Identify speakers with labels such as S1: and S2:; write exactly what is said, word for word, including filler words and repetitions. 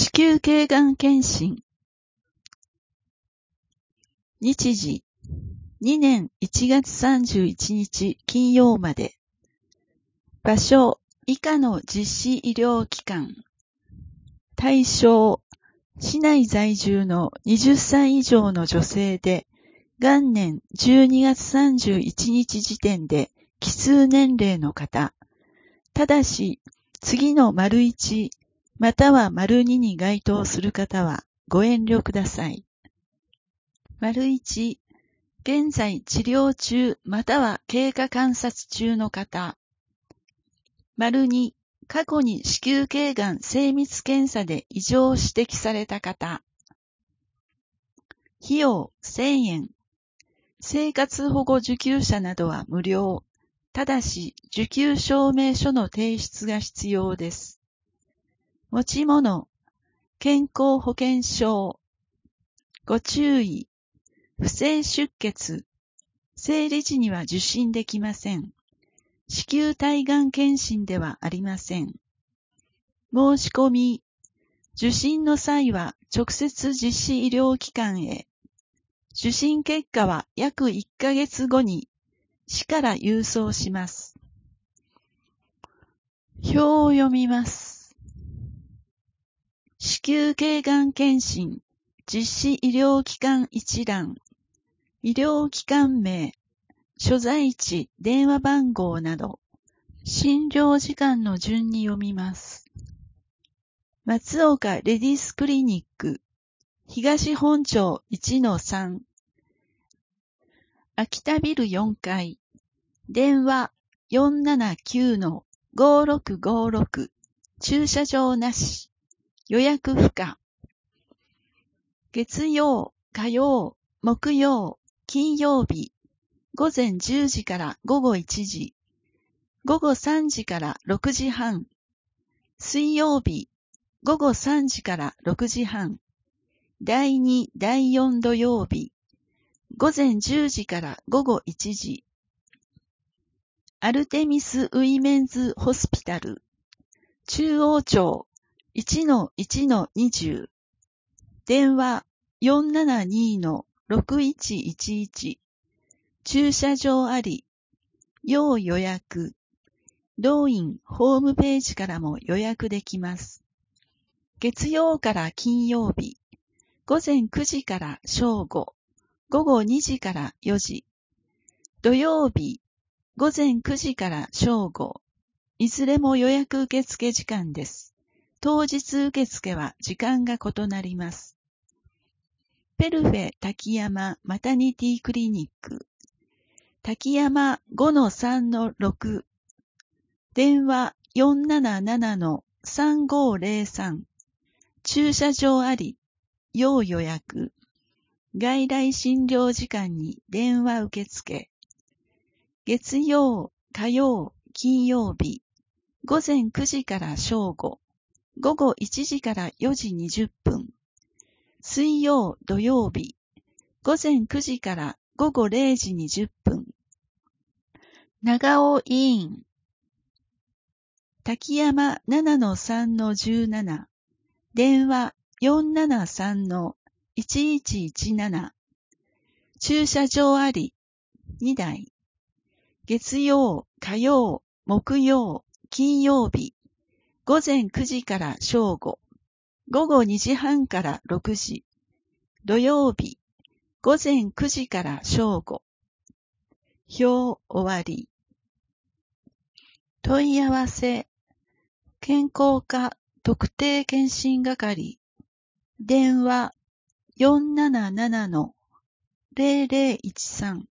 S1: 子宮頸がん検診。日時、にねんいちがつさんじゅういちにち金曜まで。場所、以下の実施医療機関。対象、市内在住のはたち以上の女性で、元年じゅうにがつさんじゅういちにち時点で奇数年齢の方。ただし、次の丸いちまたは丸にに該当する方はご遠慮ください。丸いち、現在治療中または経過観察中の方。丸に、過去に子宮頸がん精密検査で異常を指摘された方。費用せんえん。生活保護受給者などは無料。ただし、受給証明書の提出が必要です。持ち物、健康保険証。ご注意、不正出血。生理時には受診できません。子宮体がん検診ではありません。申し込み、受診の際は直接実施医療機関へ。受診結果は約いっかげつごに市から郵送します。表を読みます。子宮頸がん検診、実施医療機関一覧、医療機関名、所在地、電話番号など、診療時間の順に読みます。松岡レディスクリニック、東本町 いちのさん、秋田ビルよんかい、電話 よんななきゅうのごろくごろく、駐車場なし、予約不可。月曜、火曜、木曜、金曜日、午前じゅうじから午後いちじ、午後さんじからろくじはん、水曜日、午後さんじからろくじはん、だいに、だいよん土曜日、午前じゅうじから午後いちじ、アルテミスウィメンズホスピタル、中央町 いちのいちのにじゅう、電話 よんななにのろくいちいちいち、駐車場あり、要予約、同院ホームページからも予約できます。月曜から金曜日、午前くじから正午、午後にじからよじ、土曜日、午前くじから正午、いずれも予約受付時間です。当日受付は時間が異なります。ペルフェ滝山マタニティクリニック、滝山 ごのさんのろく、電話 よんなななのさんごぜろさん、駐車場あり、要予約、外来診療時間に電話受付、月曜、火曜、金曜日、午前くじから正午、午後いちじからよじにじゅっぷん、水曜、土曜日、午前くじから午後れいじにじゅっぷん、長尾医院、滝山 ななのさんのじゅうなな、電話 よんななさんのいちいちいちなな、駐車場あり、にだい、月曜、火曜、木曜、金曜日、午前くじから正午、午後にじはんからろくじ、土曜日、午前くじから正午。表終わり。問い合わせ、健康課特定健診係、電話 よんなななのぜろぜろいちさん